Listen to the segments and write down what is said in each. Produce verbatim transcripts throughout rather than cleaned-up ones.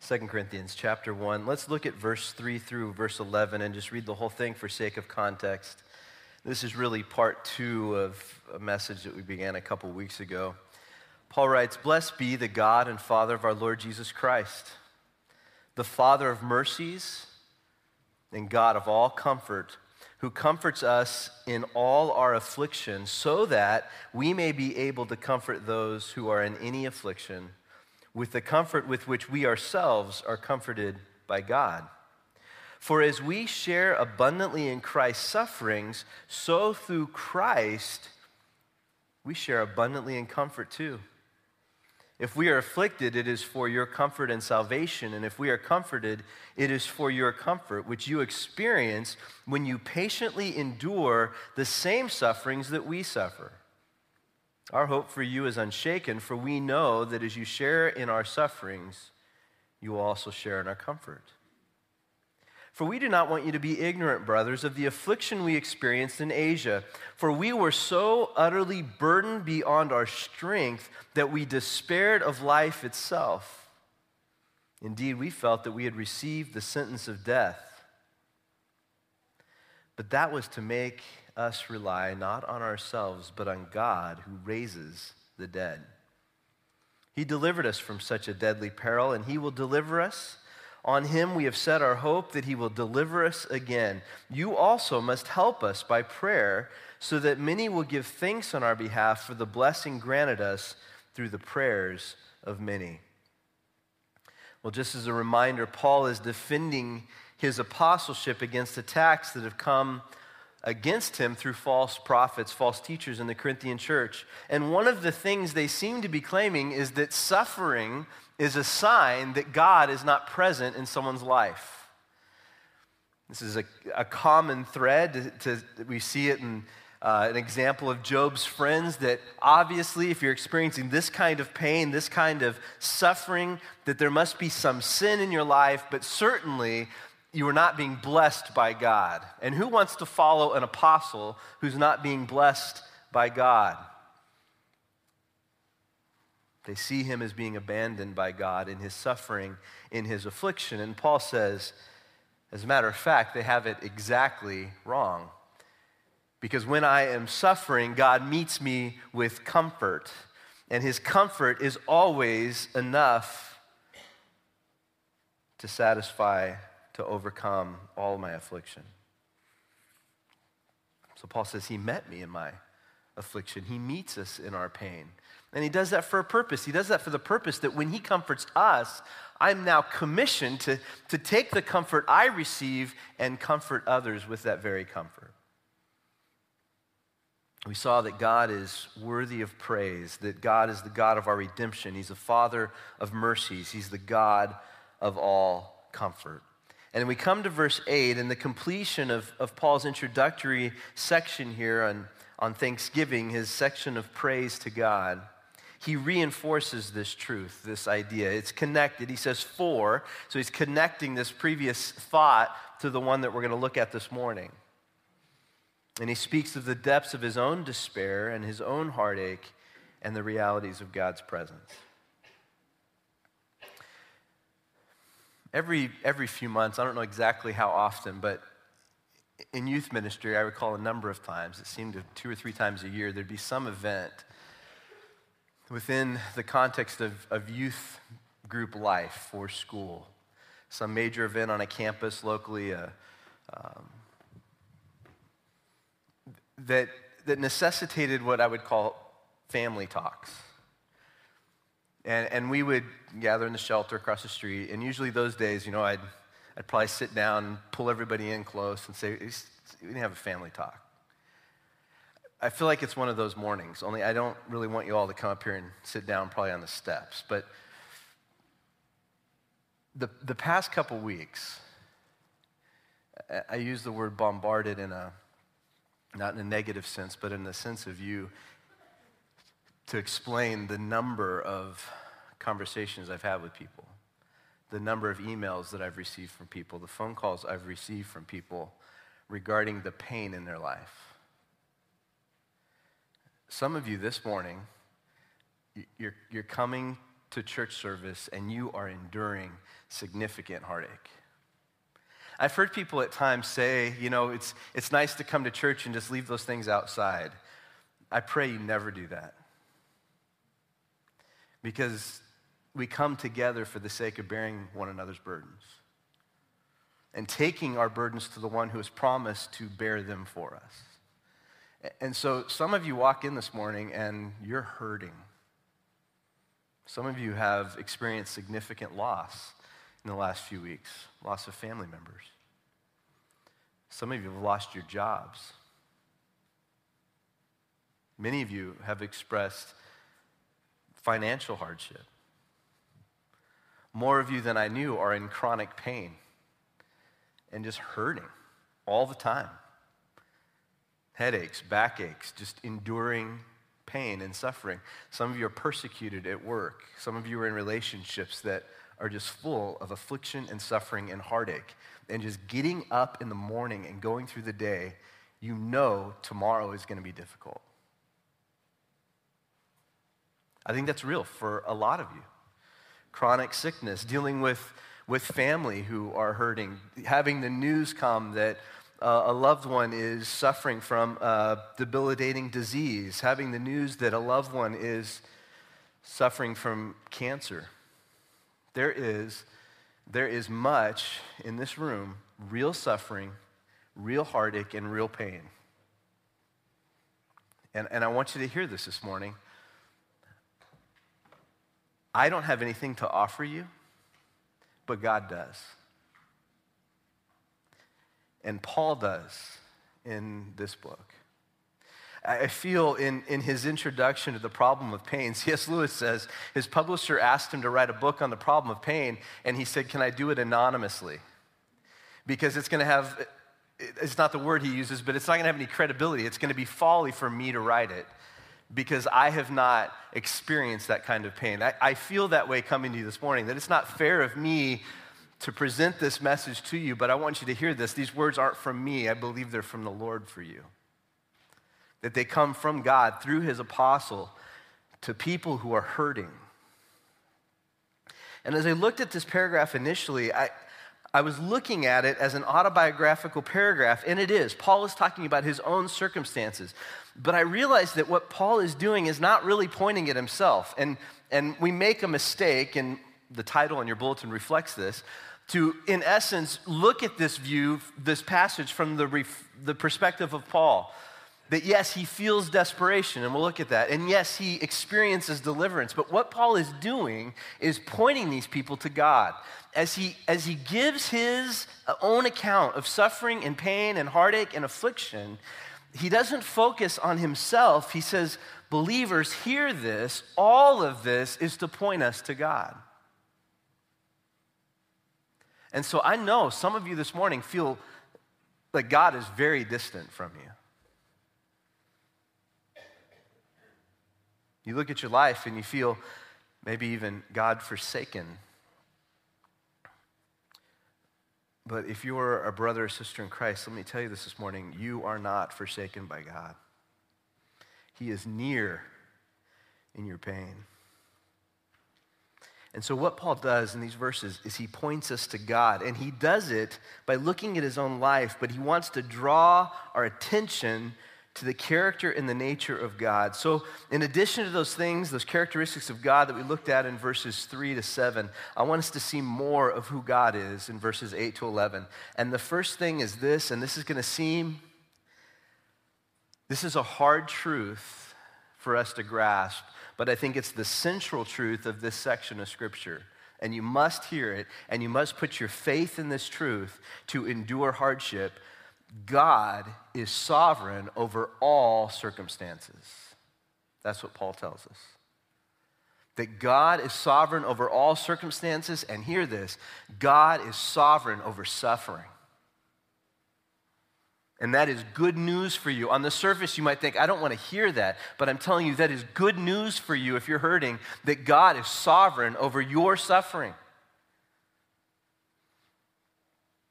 Second Corinthians chapter one. Let's look at verse three through verse eleven and just read the whole thing for sake of context. This is really part two of a message that we began a couple weeks ago. Paul writes, "Blessed be the God and Father of our Lord Jesus Christ, the Father of mercies and God of all comfort, who comforts us in all our affliction, so that we may be able to comfort those who are in any affliction with the comfort with which we ourselves are comforted by God. For as we share abundantly in Christ's sufferings, so through Christ we share abundantly in comfort too. If we are afflicted, it is for your comfort and salvation, and if we are comforted, it is for your comfort, which you experience when you patiently endure the same sufferings that we suffer. Our hope for you is unshaken, for we know that as you share in our sufferings, you will also share in our comfort. For we do not want you to be ignorant, brothers, of the affliction we experienced in Asia. For we were so utterly burdened beyond our strength that we despaired of life itself. Indeed, we felt that we had received the sentence of death. But that was to make us rely not on ourselves, but on God who raises the dead. He delivered us from such a deadly peril, and he will deliver us. On him we have set our hope that he will deliver us again. You also must help us by prayer, so that many will give thanks on our behalf for the blessing granted us through the prayers of many." Well, just as a reminder, Paul is defending his apostleship against attacks that have come against him through false prophets, false teachers in the Corinthian church. And one of the things they seem to be claiming is that suffering is a sign that God is not present in someone's life. This is a, a common thread. To, to, we see it in uh, an example of Job's friends, that obviously if you're experiencing this kind of pain, this kind of suffering, that there must be some sin in your life, but certainly you are not being blessed by God. And who wants to follow an apostle who's not being blessed by God? They see him as being abandoned by God in his suffering, in his affliction. And Paul says, as a matter of fact, they have it exactly wrong. Because when I am suffering, God meets me with comfort. And his comfort is always enough to satisfy, to overcome all my affliction. So Paul says he met me in my affliction. He meets us in our pain. And he does that for a purpose. He does that for the purpose that when he comforts us, I'm now commissioned to, to take the comfort I receive and comfort others with that very comfort. We saw that God is worthy of praise, that God is the God of our redemption. He's the Father of mercies. He's the God of all comfort. And we come to verse eight, and the completion of, of Paul's introductory section here on, on Thanksgiving, his section of praise to God. He reinforces this truth, this idea. It's connected. He says for, so he's connecting this previous thought to the one that we're going to look at this morning. And he speaks of the depths of his own despair and his own heartache and the realities of God's presence. Every, every few months, I don't know exactly how often, but in youth ministry, I recall a number of times, it seemed to two or three times a year, there'd be some event within the context of, of youth group life for school. Some major event on a campus locally uh, um, that, that necessitated what I would call family talks. And, and we would gather in the shelter across the street, and usually those days, you know, I'd, I'd probably sit down and pull everybody in close and say, we can have a family talk. I feel like it's one of those mornings, only I don't really want you all to come up here and sit down probably on the steps. But the the past couple weeks, I, I use the word bombarded in a, not in a negative sense, but in the sense of you, to explain the number of conversations I've had with people, the number of emails that I've received from people, the phone calls I've received from people regarding the pain in their life. Some of you this morning, you're, you're coming to church service and you are enduring significant heartache. I've heard people at times say, you know, it's, it's nice to come to church and just leave those things outside. I pray you never do that. Because we come together for the sake of bearing one another's burdens and taking our burdens to the one who has promised to bear them for us. And so some of you walk in this morning and you're hurting. Some of you have experienced significant loss in the last few weeks, loss of family members. Some of you have lost your jobs. Many of you have expressed financial hardship. More of you than I knew are in chronic pain and just hurting all the time. Headaches, backaches, just enduring pain and suffering. Some of you are persecuted at work. Some of you are in relationships that are just full of affliction and suffering and heartache. And just getting up in the morning and going through the day, you know tomorrow is going to be difficult. I think that's real for a lot of you. Chronic sickness, dealing with, with family who are hurting, having the news come that uh, a loved one is suffering from a debilitating disease, having the news that a loved one is suffering from cancer. There is, there is much in this room, real suffering, real heartache, and real pain. And, and I want you to hear this this morning. I don't have anything to offer you, but God does. And Paul does in this book. I feel in, in his introduction to the problem of pain, C S Lewis says his publisher asked him to write a book on the problem of pain, and he said, can I do it anonymously? Because it's going to have, it's not the word he uses, but it's not going to have any credibility. It's going to be folly for me to write it, because I have not experienced that kind of pain. I, I feel that way coming to you this morning, that it's not fair of me to present this message to you, but I want you to hear this. These words aren't from me. I believe they're from the Lord for you. That they come from God through his apostle to people who are hurting. And as I looked at this paragraph initially, I, I was looking at it as an autobiographical paragraph, and it is. Paul is talking about his own circumstances. But I realized that what Paul is doing is not really pointing at himself. And, and we make a mistake, and the title on your bulletin reflects this, to, in essence, look at this view, this passage from the, ref, the perspective of Paul. That yes, he feels desperation, and we'll look at that. And yes, he experiences deliverance. But what Paul is doing is pointing these people to God. As he, as he gives his own account of suffering and pain and heartache and affliction, he doesn't focus on himself. He says, believers, hear this. All of this is to point us to God. And so I know some of you this morning feel like God is very distant from you. You look at your life and you feel maybe even God forsaken. But if you are a brother or sister in Christ, let me tell you this this morning, you are not forsaken by God. He is near in your pain. And so what Paul does in these verses is he points us to God, and he does it by looking at his own life, but he wants to draw our attention to the character and the nature of God. So in addition to those things, those characteristics of God that we looked at in verses three to seven, I want us to see more of who God is in verses eight to eleven. And the first thing is this, and this is going to seem, this is a hard truth for us to grasp, but I think it's the central truth of this section of Scripture. And you must hear it, and you must put your faith in this truth to endure hardship. God is sovereign over all circumstances. That's what Paul tells us. That God is sovereign over all circumstances, and hear this, God is sovereign over suffering. And that is good news for you. On the surface, you might think, I don't want to hear that, but I'm telling you that is good news for you if you're hurting, that God is sovereign over your suffering.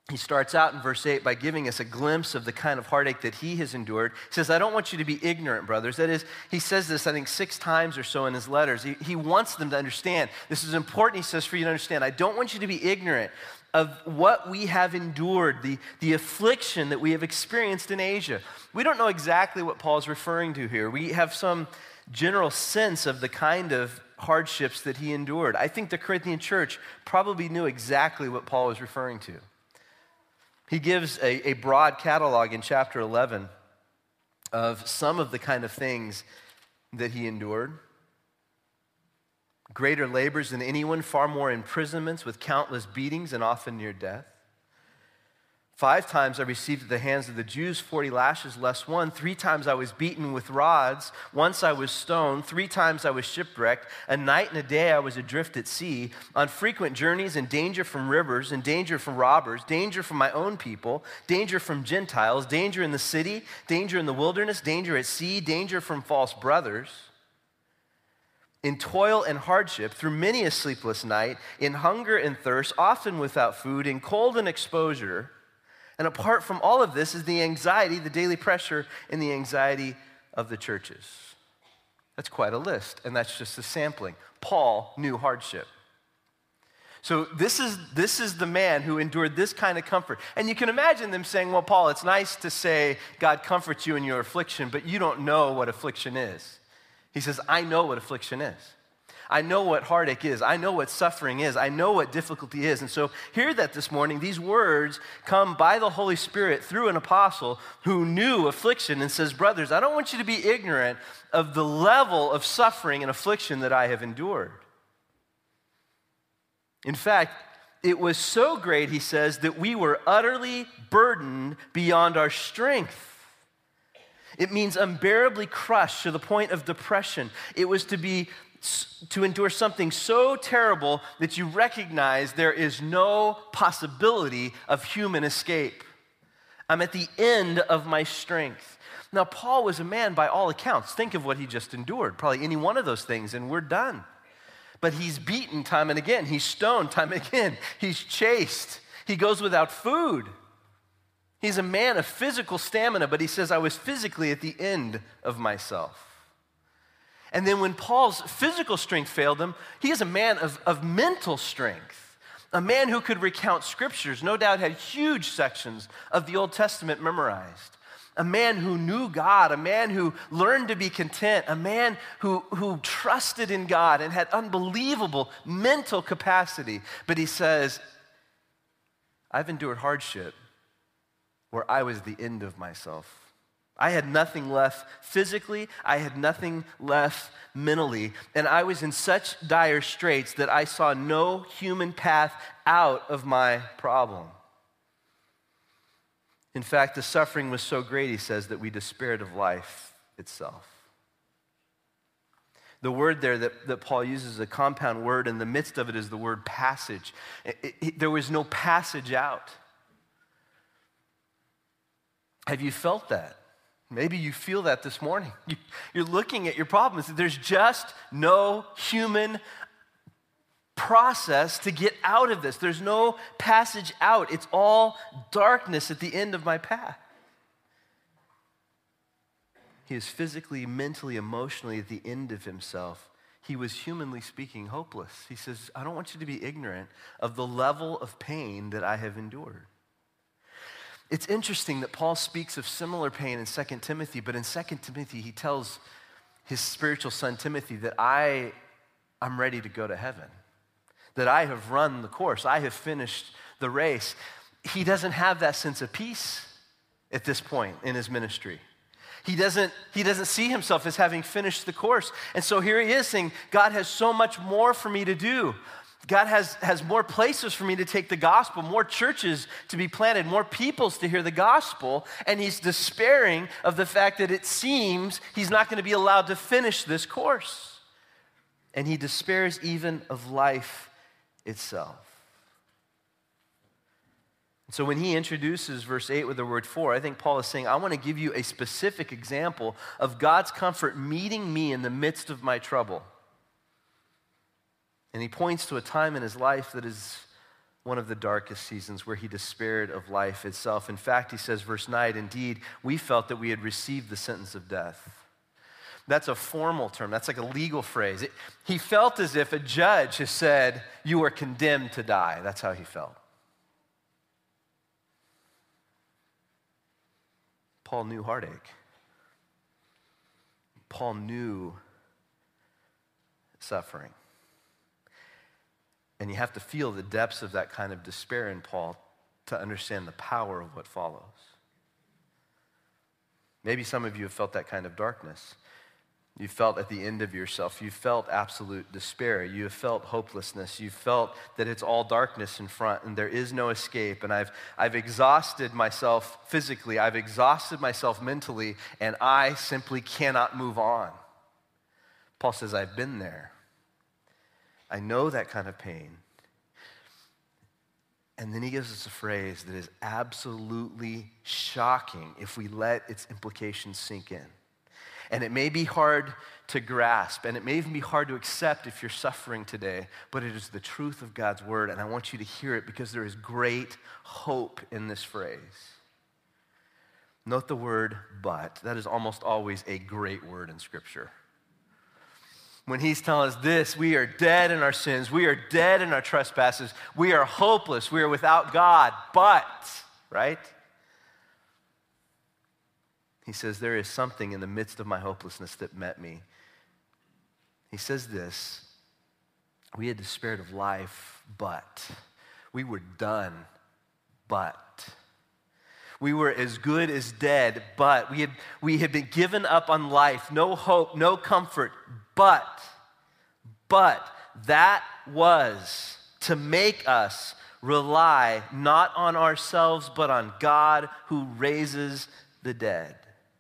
he starts out in verse eight by giving us a glimpse of the kind of heartache that he has endured. He says, I don't want you to be ignorant, brothers. That is, he says this, I think, six times or so in his letters. He, he wants them to understand. This is important, he says, for you to understand. I don't want you to be ignorant of what we have endured, the, the affliction that we have experienced in Asia. We don't know exactly what Paul's referring to here. We have some general sense of the kind of hardships that he endured. I think the Corinthian church probably knew exactly what Paul was referring to. He gives a, a broad catalog in chapter eleven of some of the kind of things that he endured. Greater labors than anyone, far more imprisonments with countless beatings and often near death. Five times I received at the hands of the Jews forty lashes less one. Three times I was beaten with rods. Once I was stoned. Three times I was shipwrecked. A night and a day I was adrift at sea. On frequent journeys in danger from rivers, in danger from robbers, danger from my own people, danger from Gentiles, danger in the city, danger in the wilderness, danger at sea, danger from false brothers. In toil and hardship, through many a sleepless night, in hunger and thirst, often without food, in cold and exposure. And apart from all of this is the anxiety, the daily pressure, and the anxiety of the churches. That's quite a list, and that's just a sampling. Paul knew hardship. So this is, this is the man who endured this kind of comfort. And you can imagine them saying, well, Paul, it's nice to say God comforts you in your affliction, but you don't know what affliction is. He says, I know what affliction is. I know what heartache is. I know what suffering is. I know what difficulty is. And so hear that this morning. These words come by the Holy Spirit through an apostle who knew affliction and says, brothers, I don't want you to be ignorant of the level of suffering and affliction that I have endured. In fact, it was so great, he says, that we were utterly burdened beyond our strength. It means unbearably crushed to the point of depression. It was to be to endure something so terrible that you recognize there is no possibility of human escape. I'm at the end of my strength. Now, Paul was a man by all accounts. Think of what he just endured. Probably any one of those things, and we're done. But he's beaten time and again. He's stoned time and again. He's chased. He goes without food. He's a man of physical stamina, but he says, I was physically at the end of myself. And then when Paul's physical strength failed him, he is a man of, of mental strength, a man who could recount scriptures, no doubt had huge sections of the Old Testament memorized, a man who knew God, a man who learned to be content, a man who, who trusted in God and had unbelievable mental capacity. But he says, I've endured hardship where I was the end of myself. I had nothing left physically, I had nothing left mentally, and I was in such dire straits that I saw no human path out of my problem. In fact, the suffering was so great, he says, that we despaired of life itself. The word there that, that Paul uses is a compound word. In the midst of it is the word passage. It, it, there was no passage out. Have you felt that? Maybe you feel that this morning. You, you're looking at your problems. There's just no human process to get out of this. There's no passage out. It's all darkness at the end of my path. He is physically, mentally, emotionally at the end of himself. He was, humanly speaking, hopeless. He says, I don't want you to be ignorant of the level of pain that I have endured. It's interesting that Paul speaks of similar pain in Second Timothy, but in Second Timothy, he tells his spiritual son Timothy that I, I'm ready to go to heaven, that I have run the course, I have finished the race. He doesn't have that sense of peace at this point in his ministry. He doesn't, he doesn't see himself as having finished the course. And so here he is saying, God has so much more for me to do. God has, has more places for me to take the gospel, more churches to be planted, more peoples to hear the gospel, and he's despairing of the fact that it seems he's not going to be allowed to finish this course. And he despairs even of life itself. So when he introduces verse eight with the word for, I think Paul is saying, I want to give you a specific example of God's comfort meeting me in the midst of my trouble. And he points to a time in his life that is one of the darkest seasons where he despaired of life itself. In fact, he says, verse nine, indeed, we felt that we had received the sentence of death. That's a formal term. That's like a legal phrase. It, he felt as if a judge has said, you are condemned to die. That's how he felt. Paul knew heartache. Paul knew suffering. And you have to feel the depths of that kind of despair in Paul to understand the power of what follows. Maybe some of you have felt that kind of darkness. You felt at the end of yourself. You felt absolute despair. You have felt hopelessness. You felt that it's all darkness in front and there is no escape. And I've, I've exhausted myself physically. I've exhausted myself mentally, and I simply cannot move on. Paul says, I've been there. I know that kind of pain. And then he gives us a phrase that is absolutely shocking if we let its implications sink in. And it may be hard to grasp, and it may even be hard to accept if you're suffering today, but it is the truth of God's word, and I want you to hear it because there is great hope in this phrase. Note the word but. That is almost always a great word in Scripture. When he's telling us this, we are dead in our sins, we are dead in our trespasses, we are hopeless, we are without God, but, right? He says, there is something in the midst of my hopelessness that met me. He says this, we had despaired of life, but. We were done, but. We were as good as dead, but. We had, we had been given up on life, no hope, no comfort, but. But that was to make us rely not on ourselves, but on God who raises the dead.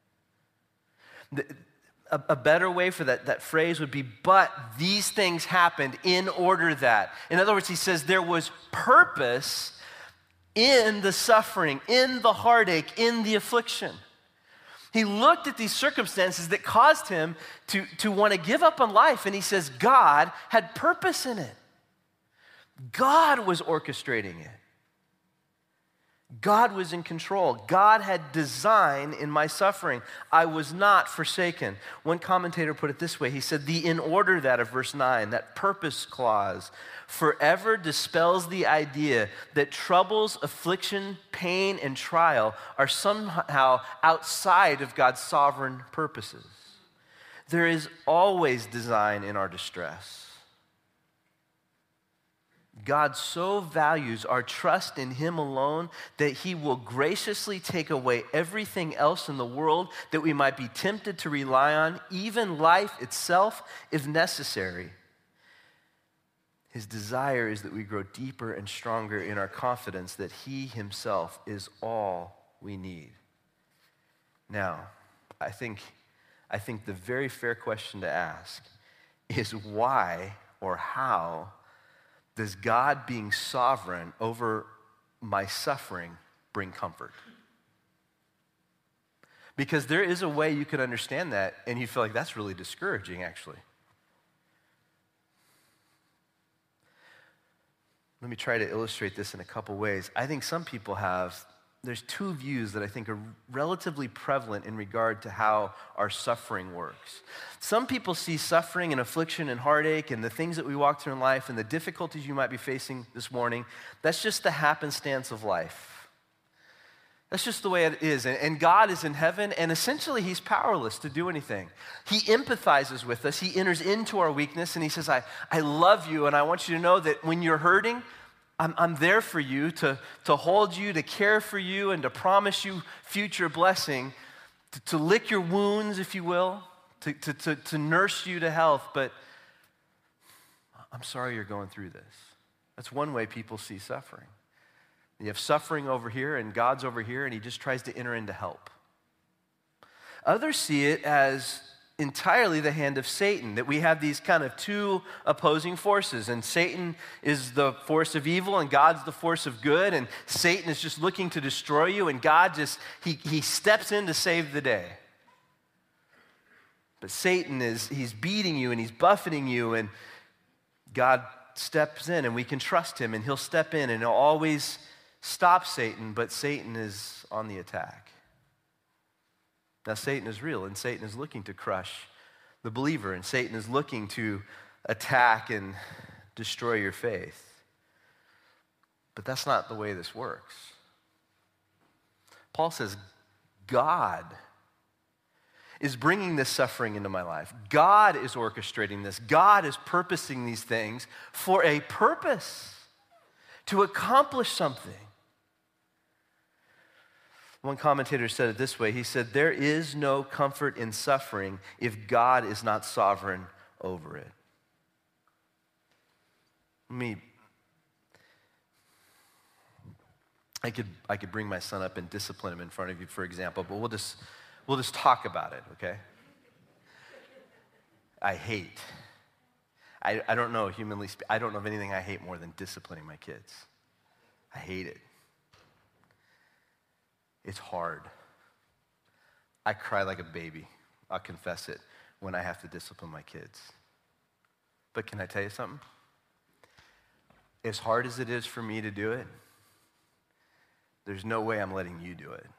A, a better way for that, that phrase would be, but these things happened in order that. In other words, he says there was purpose in the suffering, in the heartache, in the affliction. He looked at these circumstances that caused him to, to want to give up on life, and he says God had purpose in it. God was orchestrating it. God was in control. God had design in my suffering. I was not forsaken. One commentator put it this way. He said, the in order that of verse nine, that purpose clause, forever dispels the idea that troubles, affliction, pain, and trial are somehow outside of God's sovereign purposes. There is always design in our distress. God so values our trust in Him alone that He will graciously take away everything else in the world that we might be tempted to rely on, even life itself, if necessary. His desire is that we grow deeper and stronger in our confidence that He Himself is all we need. Now, I think, I think the very fair question to ask is why or how does God being sovereign over my suffering bring comfort? Because there is a way you could understand that and you feel like that's really discouraging, actually. Let me try to illustrate this in a couple ways. I think some people have, there's two views that I think are relatively prevalent in regard to how our suffering works. Some people see suffering and affliction and heartache and the things that we walk through in life and the difficulties you might be facing this morning, that's just the happenstance of life. That's just the way it is. And God is in heaven, and essentially He's powerless to do anything. He empathizes with us. He enters into our weakness, and He says, I, I love you, and I want you to know that when you're hurting, I'm, I'm there for you, to, to hold you, to care for you, and to promise you future blessing, to, to lick your wounds, if you will, to, to, to, to nurse you to health. But I'm sorry you're going through this. That's one way people see suffering. You have suffering over here, and God's over here, and He just tries to enter in to help. Others see it as entirely the hand of Satan, that we have these kind of two opposing forces, and Satan is the force of evil and God's the force of good, and Satan is just looking to destroy you, and God just, he, he steps in to save the day. But Satan is, he's beating you and he's buffeting you, and God steps in and we can trust him, and he'll step in and he'll always stop Satan, but Satan is on the attack. Now, Satan is real, and Satan is looking to crush the believer, and Satan is looking to attack and destroy your faith. But that's not the way this works. Paul says, God is bringing this suffering into my life. God is orchestrating this. God is purposing these things for a purpose, to accomplish something. One commentator said it this way. He said, there is no comfort in suffering if God is not sovereign over it. Let me, I could, I could bring my son up and discipline him in front of you, for example, but we'll just, we'll just talk about it, okay? I hate, I, I don't know, humanly speaking, I don't know of anything I hate more than disciplining my kids. I hate it. It's hard. I cry like a baby, I'll confess it, when I have to discipline my kids. But can I tell you something? As hard as it is for me to do it, there's no way I'm letting you do it.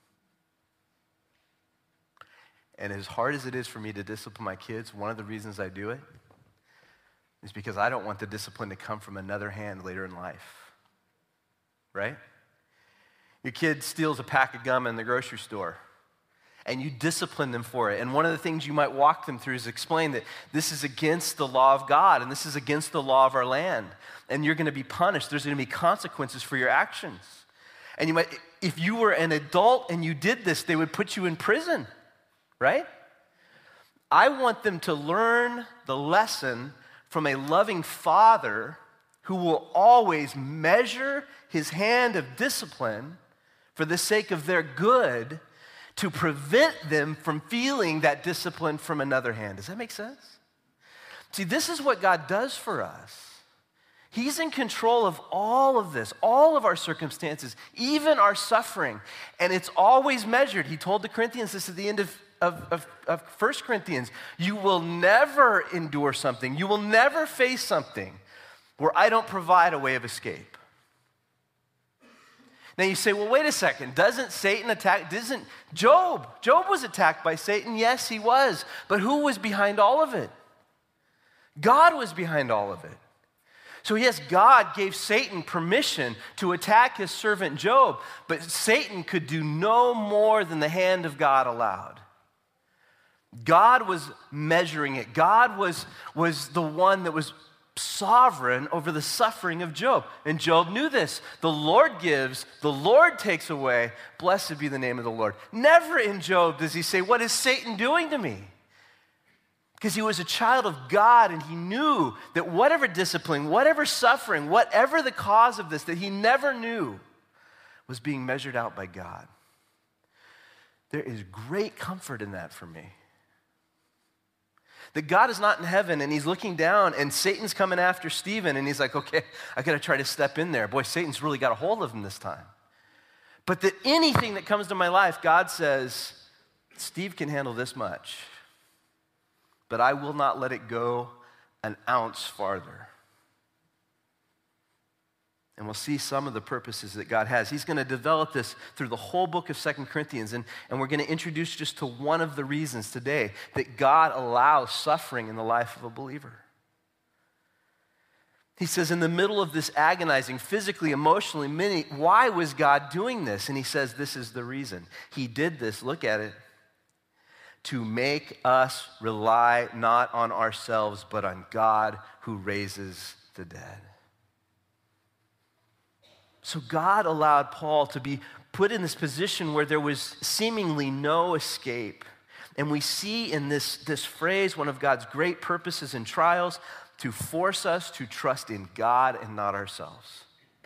And as hard as it is for me to discipline my kids, one of the reasons I do it is because I don't want the discipline to come from another hand later in life. Right? Your kid steals a pack of gum in the grocery store, and you discipline them for it. And one of the things you might walk them through is explain that this is against the law of God, and this is against the law of our land. And you're going to be punished. There's going to be consequences for your actions. And you might, if you were an adult and you did this, they would put you in prison, right? I want them to learn the lesson from a loving father who will always measure his hand of discipline for the sake of their good, to prevent them from feeling that discipline from another hand. Does that make sense? See, this is what God does for us. He's in control of all of this, all of our circumstances, even our suffering, and it's always measured. He told the Corinthians this at the end of, of, of, of First Corinthians. You will never endure something, you will never face something where I don't provide a way of escape. Now you say, well, wait a second, doesn't Satan attack, doesn't Job, Job was attacked by Satan, yes, he was, but who was behind all of it? God was behind all of it. So yes, God gave Satan permission to attack his servant Job, but Satan could do no more than the hand of God allowed. God was measuring it. God was, was the one that was sovereign over the suffering of Job. And Job knew this. The Lord gives, the Lord takes away. Blessed be the name of the Lord. Never in Job does he say, what is Satan doing to me? Because he was a child of God, and he knew that whatever discipline, whatever suffering, whatever the cause of this, that he never knew was being measured out by God. There is great comfort in that for me. That God is not in heaven and he's looking down and Satan's coming after Stephen and he's like, okay, I got to try to step in there. Boy, Satan's really got a hold of him this time. But that anything that comes to my life, God says, Steve can handle this much, but I will not let it go an ounce farther. And we'll see some of the purposes that God has. He's going to develop this through the whole book of Second Corinthians. And, and we're going to introduce just to one of the reasons today that God allows suffering in the life of a believer. He says, in the middle of this agonizing, physically, emotionally, many, why was God doing this? And he says, this is the reason. He did this, look at it, to make us rely not on ourselves, but on God who raises the dead. So God allowed Paul to be put in this position where there was seemingly no escape. And we see in this, this phrase one of God's great purposes in trials, to force us to trust in God and not ourselves.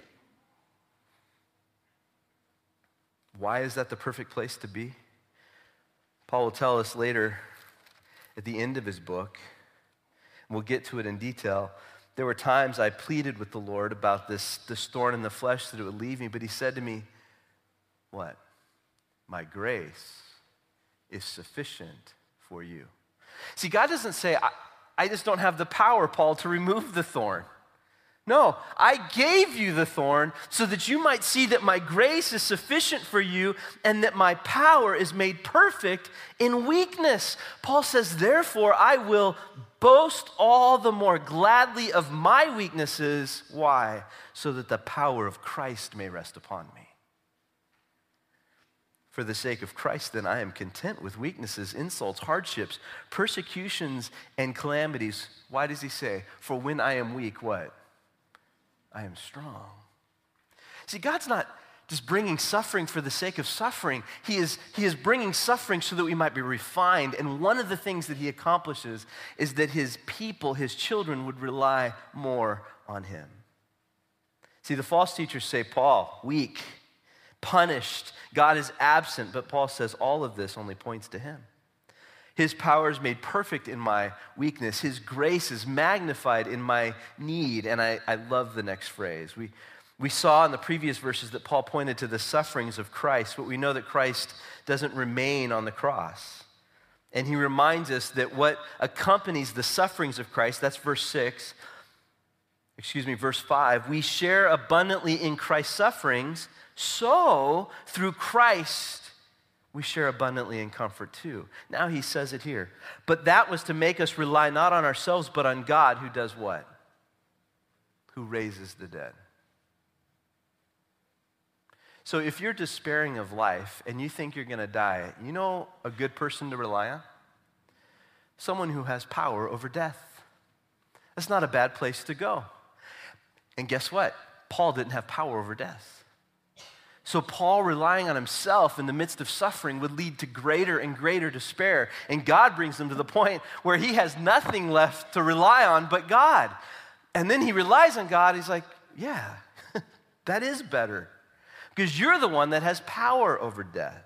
Why is that the perfect place to be? Paul will tell us later at the end of his book, and we'll get to it in detail. There were times I pleaded with the Lord about this, this thorn in the flesh that it would leave me, but he said to me, what? My grace is sufficient for you. See, God doesn't say, I, I just don't have the power, Paul, to remove the thorn. No, I gave you the thorn so that you might see that my grace is sufficient for you and that my power is made perfect in weakness. Paul says, therefore, I will boast all the more gladly of my weaknesses. Why? So that the power of Christ may rest upon me. For the sake of Christ, then, I am content with weaknesses, insults, hardships, persecutions, and calamities. Why does he say, for when I am weak, what? I am strong. See, God's not just bringing suffering for the sake of suffering. He is, he is bringing suffering so that we might be refined. And one of the things that he accomplishes is that his people, his children, would rely more on him. See, the false teachers say, Paul, weak, punished, God is absent. But Paul says all of this only points to him. His power is made perfect in my weakness. His grace is magnified in my need. And I, I love the next phrase. We, we saw in the previous verses that Paul pointed to the sufferings of Christ, but we know that Christ doesn't remain on the cross. And he reminds us that what accompanies the sufferings of Christ, that's verse six, excuse me, verse five, we share abundantly in Christ's sufferings, so through Christ, we share abundantly in comfort too. Now he says it here. But that was to make us rely not on ourselves, but on God who does what? Who raises the dead. So if you're despairing of life and you think you're going to die, you know a good person to rely on? Someone who has power over death. That's not a bad place to go. And guess what? Paul didn't have power over death. So Paul relying on himself in the midst of suffering would lead to greater and greater despair. And God brings him to the point where he has nothing left to rely on but God. And then he relies on God. He's like, yeah, that is better. Because you're the one that has power over death.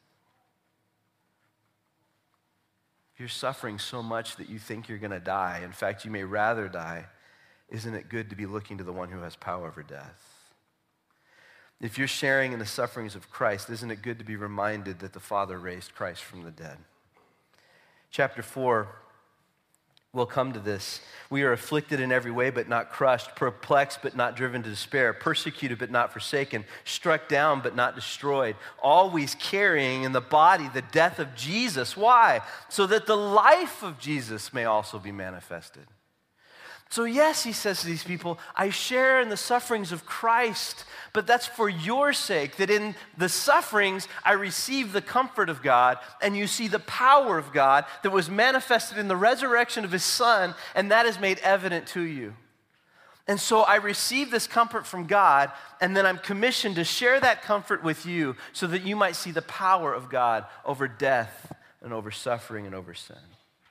If you're suffering so much that you think you're going to die, in fact, you may rather die, isn't it good to be looking to the one who has power over death? If you're sharing in the sufferings of Christ, isn't it good to be reminded that the Father raised Christ from the dead? Chapter four, we'll come to this. We are afflicted in every way, but not crushed, perplexed, but not driven to despair, persecuted, but not forsaken, struck down, but not destroyed, always carrying in the body the death of Jesus. Why? So that the life of Jesus may also be manifested. So yes, he says to these people, I share in the sufferings of Christ, but that's for your sake, that in the sufferings I receive the comfort of God, and you see the power of God that was manifested in the resurrection of his Son, and that is made evident to you. And so I receive this comfort from God, and then I'm commissioned to share that comfort with you so that you might see the power of God over death and over suffering and over sin.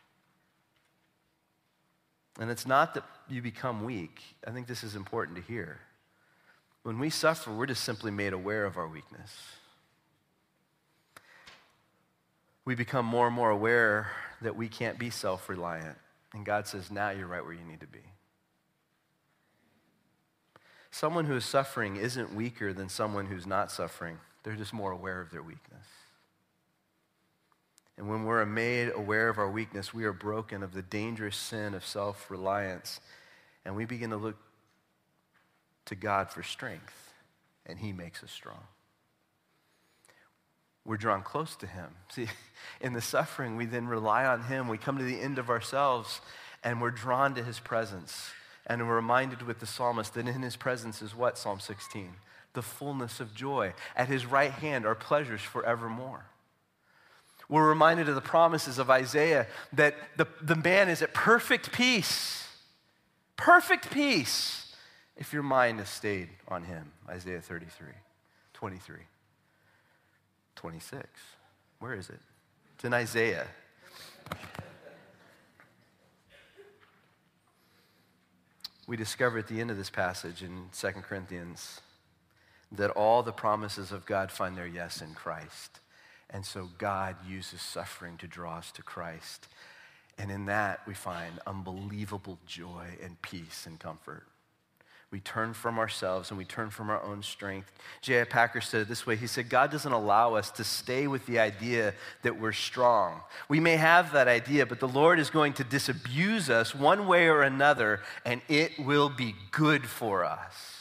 And it's not that you become weak. I think this is important to hear. When we suffer, we're just simply made aware of our weakness. We become more and more aware that we can't be self-reliant. And God says, now you're right where you need to be. Someone who is suffering isn't weaker than someone who's not suffering. They're just more aware of their weakness. And when we're made aware of our weakness, we are broken of the dangerous sin of self-reliance. And we begin to look to God for strength. And he makes us strong. We're drawn close to him. See, in the suffering, we then rely on him. We come to the end of ourselves, and we're drawn to his presence. And we're reminded with the psalmist that in his presence is what? Psalm sixteen. The fullness of joy. At his right hand are pleasures forevermore. We're reminded of the promises of Isaiah that the, the man is at perfect peace. Perfect peace if your mind has stayed on him. Isaiah thirty-three, twenty-three, twenty-six. Where is it? It's in Isaiah. We discover at the end of this passage in Second Corinthians that all the promises of God find their yes in Christ. And so God uses suffering to draw us to Christ. And in that we find unbelievable joy and peace and comfort. We turn from ourselves and we turn from our own strength. J I. Packer said it this way. He said, God doesn't allow us to stay with the idea that we're strong. We may have that idea, but the Lord is going to disabuse us one way or another, and it will be good for us.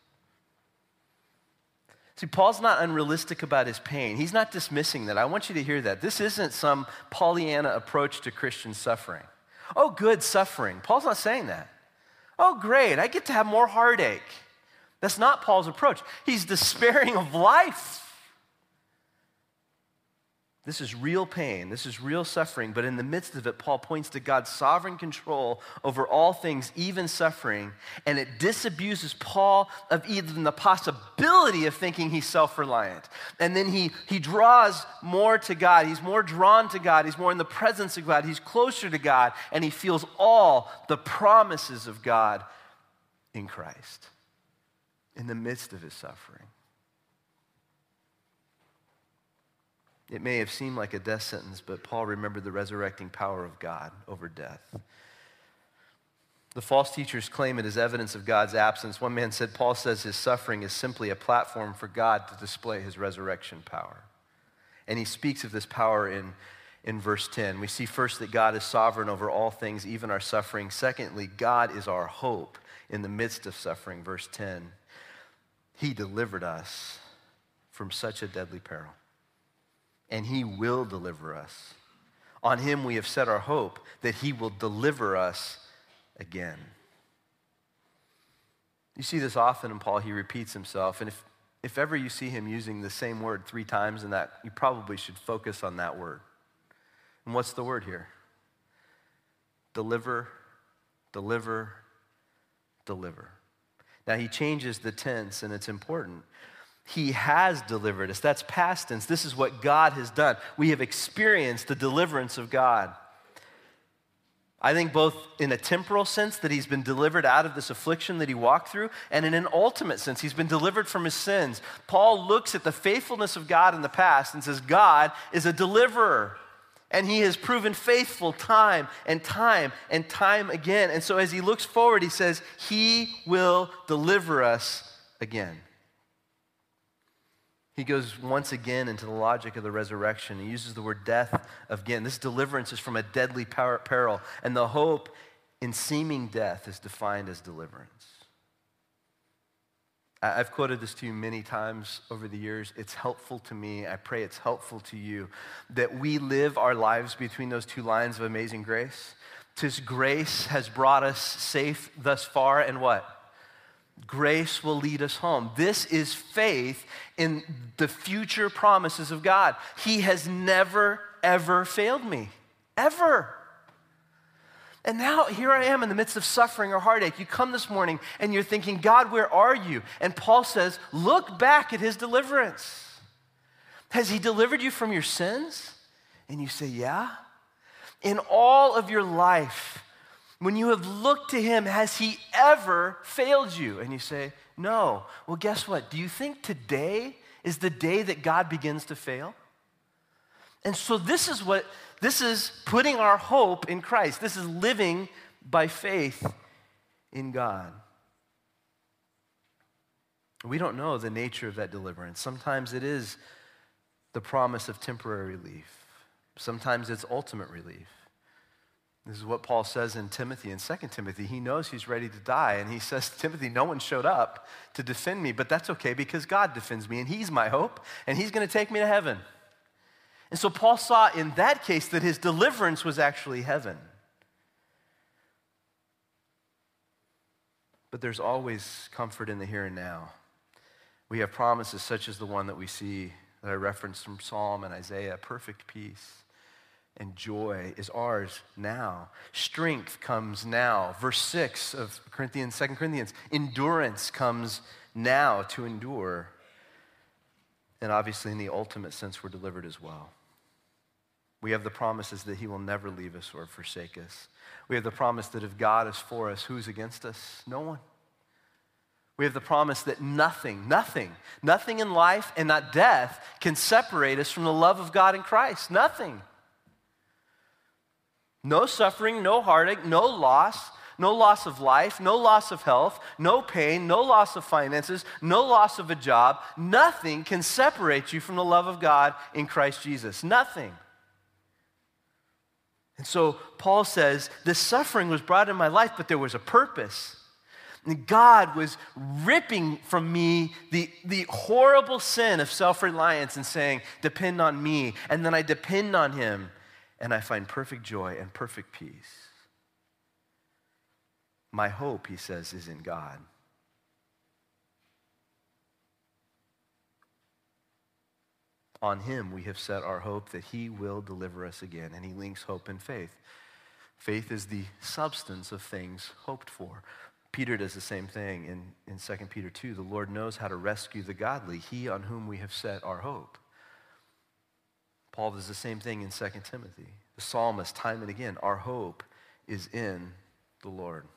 See, Paul's not unrealistic about his pain. He's not dismissing that. I want you to hear that. This isn't some Pollyanna approach to Christian suffering. Oh, good, suffering. Paul's not saying that. Oh, great, I get to have more heartache. That's not Paul's approach. He's despairing of life. This is real pain. This is real suffering. But in the midst of it, Paul points to God's sovereign control over all things, even suffering. And it disabuses Paul of even the possibility of thinking he's self-reliant. And then he, he draws more to God. He's more drawn to God. He's more in the presence of God. He's closer to God. And he feels all the promises of God in Christ in the midst of his suffering. It may have seemed like a death sentence, but Paul remembered the resurrecting power of God over death. The false teachers claim it as evidence of God's absence. One man said, Paul says his suffering is simply a platform for God to display his resurrection power. And he speaks of this power in, in verse ten. We see first that God is sovereign over all things, even our suffering. Secondly, God is our hope in the midst of suffering. Verse ten, he delivered us from such a deadly peril. And he will deliver us. On him we have set our hope that he will deliver us again. You see this often in Paul. He repeats himself. And if, if ever you see him using the same word three times in that, you probably should focus on that word. And what's the word here? Deliver, deliver, deliver. Now he changes the tense, and it's important. He has delivered us. That's past tense. This is what God has done. We have experienced the deliverance of God. I think both in a temporal sense that he's been delivered out of this affliction that he walked through, and in an ultimate sense, he's been delivered from his sins. Paul looks at the faithfulness of God in the past and says, God is a deliverer. And he has proven faithful time and time and time again. And so as he looks forward, he says, he will deliver us again. He goes once again into the logic of the resurrection. He uses the word death again. This deliverance is from a deadly peril, and the hope in seeming death is defined as deliverance. I've quoted this to you many times over the years. It's helpful to me. I pray it's helpful to you that we live our lives between those two lines of amazing grace. Tis grace has brought us safe thus far, and what? Grace will lead us home. This is faith in the future promises of God. He has never, ever failed me. Ever. And now here I am in the midst of suffering or heartache. You come this morning and you're thinking, God, where are you? And Paul says, look back at his deliverance. Has he delivered you from your sins? And you say, yeah. In all of your life, when you have looked to him, has he ever failed you? And you say, no. Well, guess what? Do you think today is the day that God begins to fail? And so this is what, this is putting our hope in Christ. This is living by faith in God. We don't know the nature of that deliverance. Sometimes it is the promise of temporary relief. Sometimes it's ultimate relief. This is what Paul says in Timothy, in Second Timothy. He knows he's ready to die, and he says to Timothy, no one showed up to defend me, but that's okay because God defends me, and he's my hope, and he's going to take me to heaven. And so Paul saw in that case that his deliverance was actually heaven. But there's always comfort in the here and now. We have promises such as the one that we see that I referenced from Psalm and Isaiah, perfect peace. And joy is ours now. Strength comes now. Verse six of Corinthians, Second Corinthians, endurance comes now to endure. And obviously in the ultimate sense, we're delivered as well. We have the promises that he will never leave us or forsake us. We have the promise that if God is for us, who's against us? No one. We have the promise that nothing, nothing, nothing in life and not death can separate us from the love of God in Christ. Nothing. No suffering, no heartache, no loss, no loss of life, no loss of health, no pain, no loss of finances, no loss of a job. Nothing can separate you from the love of God in Christ Jesus. Nothing. And so Paul says, this suffering was brought in my life, but there was a purpose. And God was ripping from me the, the horrible sin of self-reliance and saying, depend on me. And then I depend on him, and I find perfect joy and perfect peace. My hope, he says, is in God. On him we have set our hope that he will deliver us again. And he links hope and faith. Faith is the substance of things hoped for. Peter does the same thing in, in Second Peter two. The Lord knows how to rescue the godly, he on whom we have set our hope. Paul does the same thing in Second Timothy. The psalmist, time and again, our hope is in the Lord.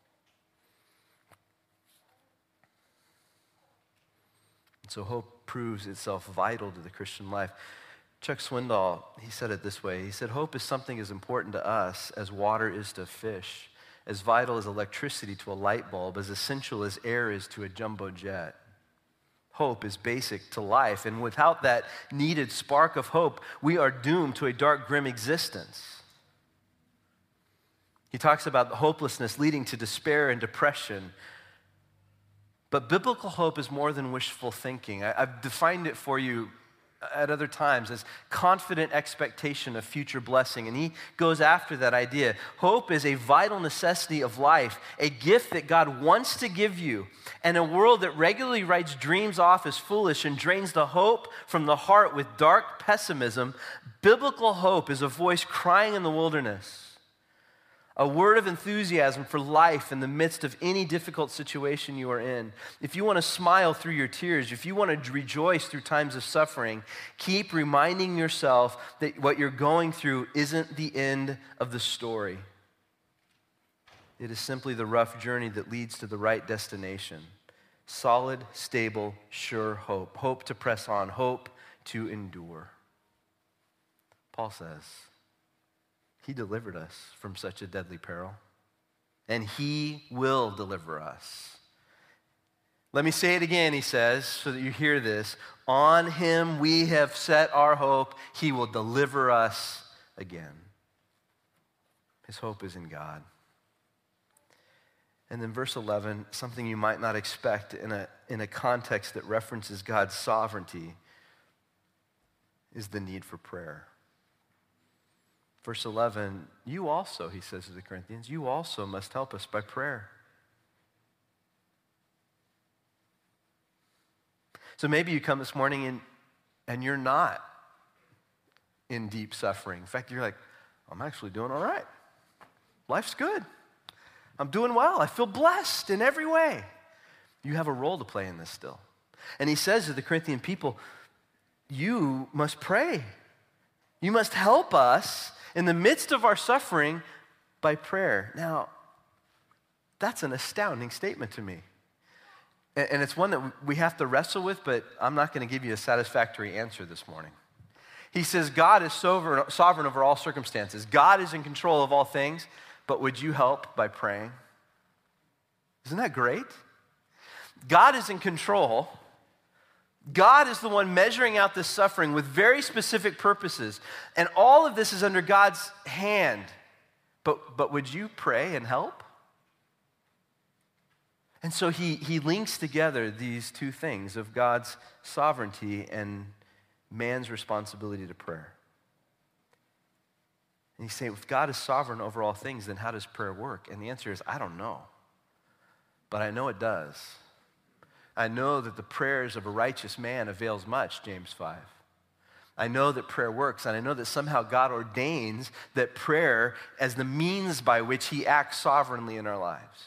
And so hope proves itself vital to the Christian life. Chuck Swindoll, he said it this way. He said, hope is something as important to us as water is to fish, as vital as electricity to a light bulb, as essential as air is to a jumbo jet. Hope is basic to life, and without that needed spark of hope, we are doomed to a dark, grim existence. He talks about hopelessness leading to despair and depression. But biblical hope is more than wishful thinking. I, I've defined it for you at other times as confident expectation of future blessing. And he goes after that idea. Hope is a vital necessity of life, a gift that God wants to give you. And a world that regularly writes dreams off as foolish and drains the hope from the heart with dark pessimism, biblical hope is a voice crying in the wilderness. A word of enthusiasm for life in the midst of any difficult situation you are in. If you want to smile through your tears, if you want to rejoice through times of suffering, keep reminding yourself that what you're going through isn't the end of the story. It is simply the rough journey that leads to the right destination. Solid, stable, sure hope. Hope to press on. Hope to endure. Paul says, he delivered us from such a deadly peril, and he will deliver us. Let me say it again, he says, so that you hear this. On him we have set our hope. He will deliver us again. His hope is in God. And then verse eleven, something you might not expect in a, in a context that references God's sovereignty, is the need for prayer. Verse eleven, you also, he says to the Corinthians, you also must help us by prayer. So maybe you come this morning and, and you're not in deep suffering. In fact, you're like, I'm actually doing all right. Life's good. I'm doing well. I feel blessed in every way. You have a role to play in this still. And he says to the Corinthian people, you must pray. You must help us in the midst of our suffering by prayer. Now, that's an astounding statement to me. And it's one that we have to wrestle with, but I'm not going to give you a satisfactory answer this morning. He says God is sovereign over all circumstances. God is in control of all things, but would you help by praying? Isn't that great? God is in control. God is the one measuring out this suffering with very specific purposes. And all of this is under God's hand. But, but would you pray and help? And so he, he links together these two things of God's sovereignty and man's responsibility to prayer. And he's saying, if God is sovereign over all things, then how does prayer work? And the answer is, I don't know. But I know it does. I know that the prayers of a righteous man avails much, James five. I know that prayer works, and I know that somehow God ordains that prayer as the means by which he acts sovereignly in our lives.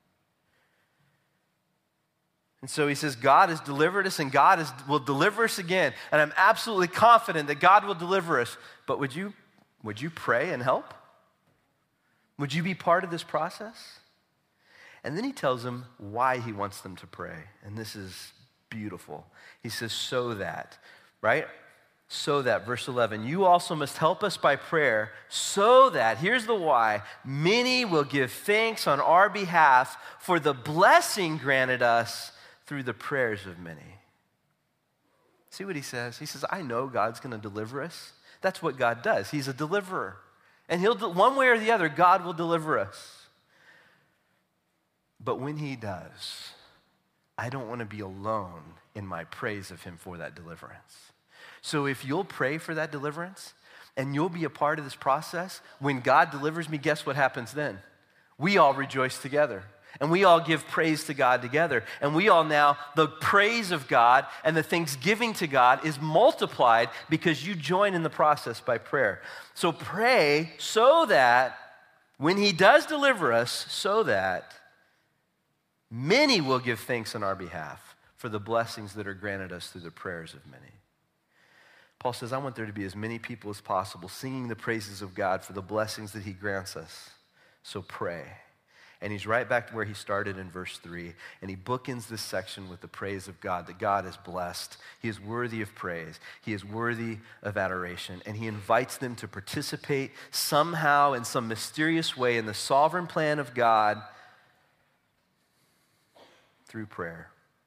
And so he says, God has delivered us, and God is, will deliver us again. And I'm absolutely confident that God will deliver us. But would you, would you pray and help? Would you be part of this process? And then he tells them why he wants them to pray. And this is beautiful. He says, so that, right? So that, verse eleven, you also must help us by prayer so that, here's the why, many will give thanks on our behalf for the blessing granted us through the prayers of many. See what he says? He says, I know God's going to deliver us. That's what God does. He's a deliverer. And he'll, one way or the other, God will deliver us. But when he does, I don't want to be alone in my praise of him for that deliverance. So if you'll pray for that deliverance and you'll be a part of this process, when God delivers me, guess what happens then? We all rejoice together. And we all give praise to God together. And we all now, the praise of God and the thanksgiving to God is multiplied because you join in the process by prayer. So pray so that when he does deliver us, so that many will give thanks on our behalf for the blessings that are granted us through the prayers of many. Paul says, I want there to be as many people as possible singing the praises of God for the blessings that he grants us. So pray. And he's right back to where he started in verse three. And he bookends this section with the praise of God, that God is blessed. He is worthy of praise. He is worthy of adoration. And he invites them to participate somehow in some mysterious way in the sovereign plan of God through prayer.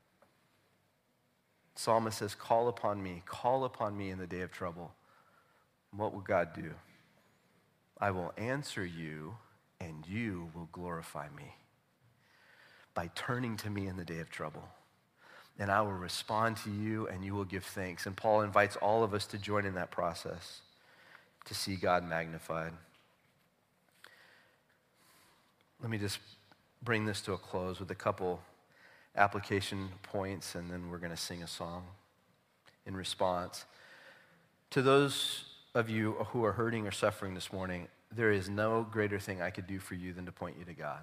Psalmist says, call upon me, call upon me in the day of trouble. What will God do? I will answer you, and you will glorify me by turning to me in the day of trouble. And I will respond to you, and you will give thanks. And Paul invites all of us to join in that process to see God magnified. Let me just bring this to a close with a couple application points, and then we're going to sing a song in response. To those of you who are hurting or suffering this morning, there is no greater thing I could do for you than to point you to God.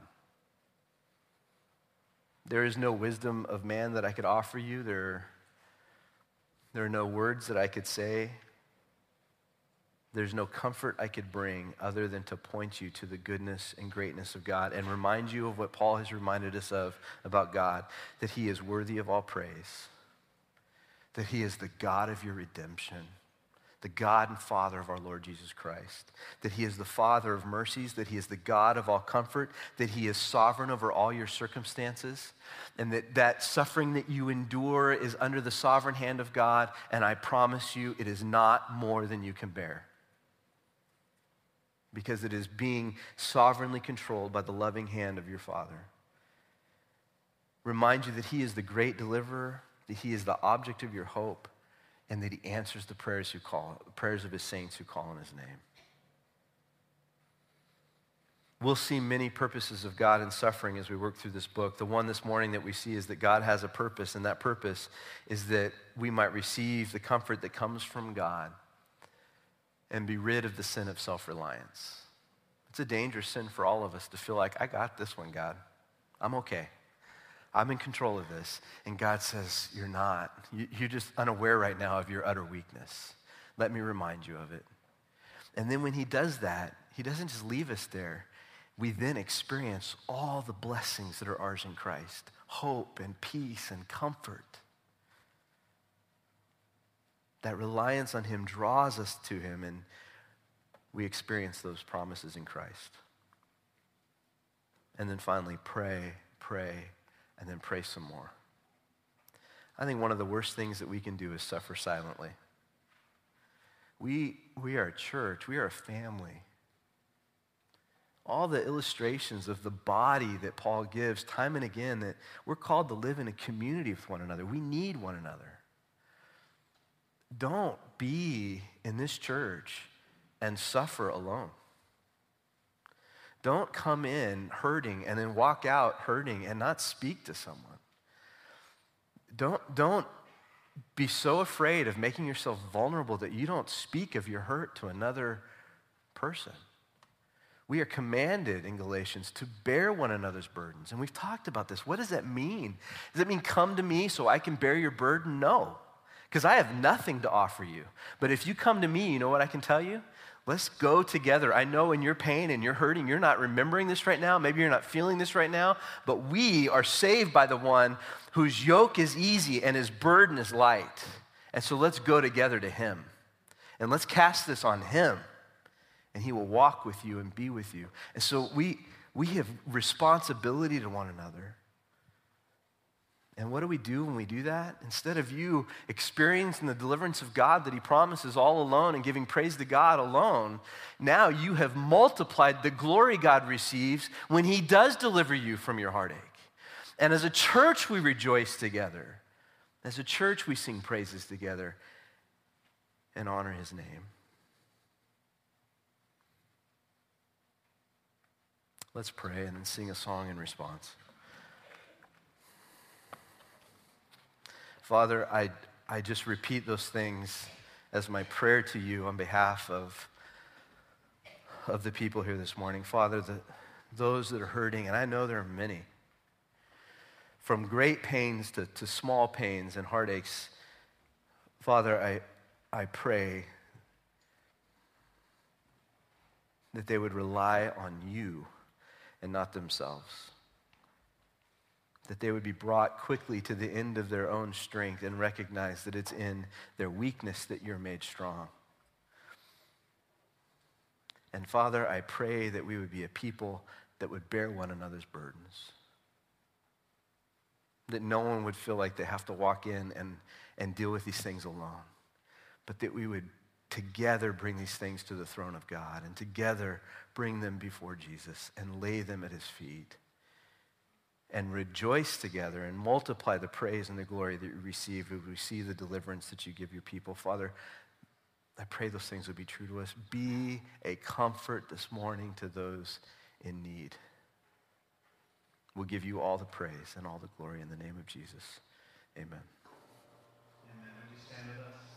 There is no wisdom of man that I could offer you. There, there are no words that I could say. There's no comfort I could bring other than to point you to the goodness and greatness of God and remind you of what Paul has reminded us of about God, that he is worthy of all praise, that he is the God of your redemption, the God and Father of our Lord Jesus Christ, that he is the Father of mercies, that he is the God of all comfort, that he is sovereign over all your circumstances, and that that suffering that you endure is under the sovereign hand of God, and I promise you it is not more than you can bear, because it is being sovereignly controlled by the loving hand of your Father. Remind you that he is the great deliverer, that he is the object of your hope, and that he answers the prayers who call, the prayers of his saints who call on his name. We'll see many purposes of God in suffering as we work through this book. The one this morning that we see is that God has a purpose, and that purpose is that we might receive the comfort that comes from God and be rid of the sin of self-reliance. It's a dangerous sin for all of us to feel like, I got this one, God. I'm okay. I'm in control of this. And God says, you're not. You're just unaware right now of your utter weakness. Let me remind you of it. And then when he does that, he doesn't just leave us there. We then experience all the blessings that are ours in Christ. Hope and peace and comfort. That reliance on him draws us to him, and we experience those promises in Christ. And then finally, pray, pray, and then pray some more. I think one of the worst things that we can do is suffer silently. We, we are a church. We are a family. All the illustrations of the body that Paul gives time and again, that we're called to live in a community with one another. We need one another. Don't be in this church and suffer alone. Don't come in hurting and then walk out hurting and not speak to someone. Don't, don't be so afraid of making yourself vulnerable that you don't speak of your hurt to another person. We are commanded in Galatians to bear one another's burdens. And we've talked about this. What does that mean? Does it mean come to me so I can bear your burden? No, because I have nothing to offer you. But if you come to me, you know what I can tell you? Let's go together. I know in your pain and you're hurting, you're not remembering this right now. Maybe you're not feeling this right now. But we are saved by the one whose yoke is easy and his burden is light. And so let's go together to him. And let's cast this on him, and he will walk with you and be with you. And so we, we have responsibility to one another. And what do we do when we do that? Instead of you experiencing the deliverance of God that he promises all alone and giving praise to God alone, now you have multiplied the glory God receives when he does deliver you from your heartache. And as a church, we rejoice together. As a church, we sing praises together and honor his name. Let's pray and then sing a song in response. Father, I, I just repeat those things as my prayer to you on behalf of, of the people here this morning. Father, the, those that are hurting, and I know there are many, from great pains to, to small pains and heartaches, Father, I, I pray that they would rely on you and not themselves. That they would be brought quickly to the end of their own strength and recognize that it's in their weakness that you're made strong. And Father, I pray that we would be a people that would bear one another's burdens. That no one would feel like they have to walk in and, and deal with these things alone. But that we would together bring these things to the throne of God and together bring them before Jesus and lay them at his feet. And rejoice together and multiply the praise and the glory that you receive as we see the deliverance that you give your people. Father, I pray those things would be true to us. Be a comfort this morning to those in need. We'll give you all the praise and all the glory in the name of Jesus. Amen. Amen. Would you stand with us?